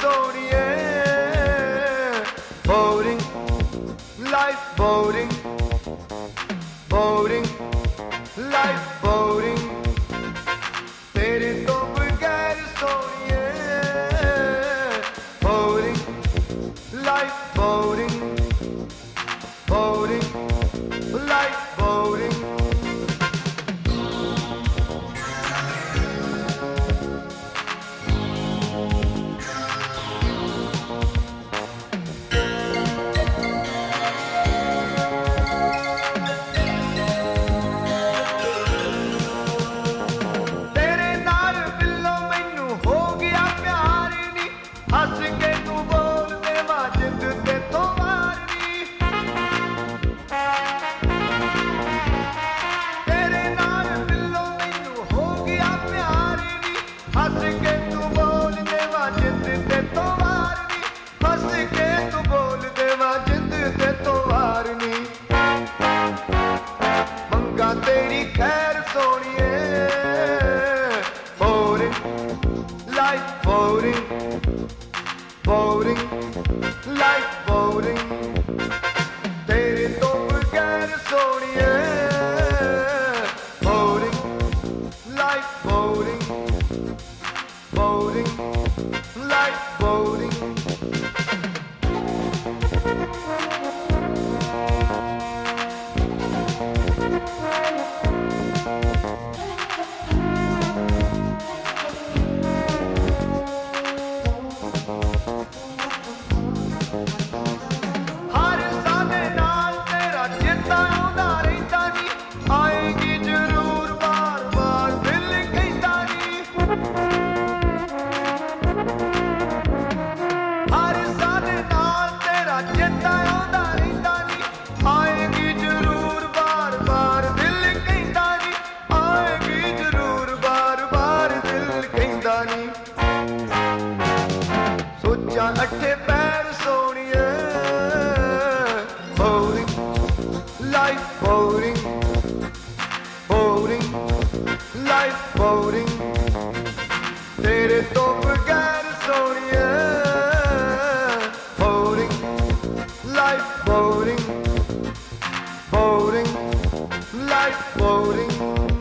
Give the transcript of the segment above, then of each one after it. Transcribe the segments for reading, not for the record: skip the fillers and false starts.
ਸੋਹਣੀਏ boring life boring boring life boring ਤੇਰੇ ਤੋਂ ਬਗੈਰ ਸੋਹਣੀਏ boring life boring boring life boring ਹੱਸ ਕੇ ਤੂੰ ਬੋਲ ਦੇਵਾ ਜਿੰਦ ਤੇ ਤੋਂ ਵਾਰਨੀ ਤੇਰੇ ਨਾਲ ਬਿੱਲੋ ਮੈਨੂੰ ਹੋ ਗਿਆ ਪਿਆਰ ਨੀ ਹੱਸ ਕੇ ਤੂੰ ਬੋਲ ਦੇਵਾ ਜਿੰਦ ਤੇ ਤੋਂ ਵਾਰਨੀ ਹੱਸ ਕੇ ਤੂੰ ਬੋਲ ਦੇਵਾ ਜਿੰਦ ਤੇ ਤੋਂ ਵਾਰਨੀ ਮੰਗਾ ਤੇਰੀ ਖੈਰ ਸੋਹਣੀਏ boring life boring boring life boring ਤੇਰੇ ਤੋਂ ਬਗੈਰ ਸੋਹਣੀਏ boring life boring boring life boring ਸੋਚਾਂ ਅੱਠੇ ਪੈਰ ਸੋਹਣੀਏ boring life boring boring life boring ਤੇਰੇ ਤੋਂ ਬਗੈਰ ਸੋਹਣੀਏ boring life boring boring life boring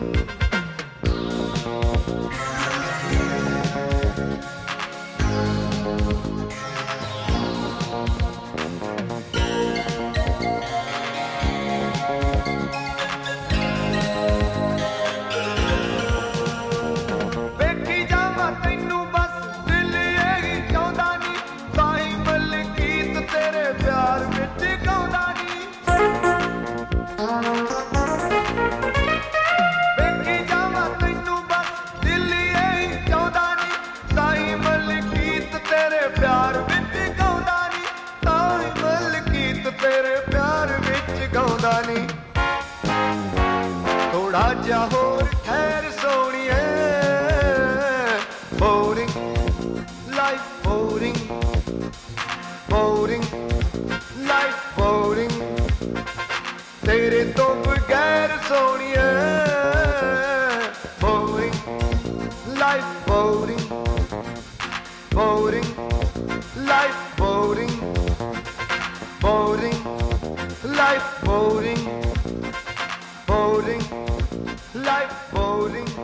ਤੇਰੇ ਪਿਆਰ ਵਿੱਚ ਗਾਉਂਦਾ ਨੀ ਥੋੜਾ ਜਿਹਾ ਹੋਰ ਠਹਿਰ ਸੋਹਣੀਏ boring life boring boring life boring ਤੇਰੇ ਤੋਂ ਬਗੈਰ ਸੋਹਣੀਏ boring life boring boring life boring boring life boring boring life boring